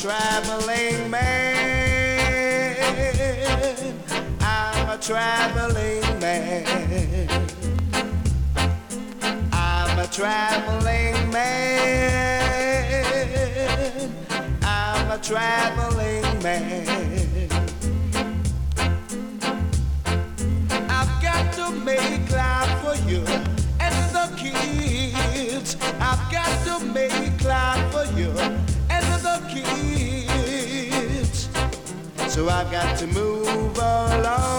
traveling man. I'm a traveling man. I'm a traveling man. I'm a traveling man. I've got to make life for you and the kids. I've got to make life for you and the kids. So I've got to move along.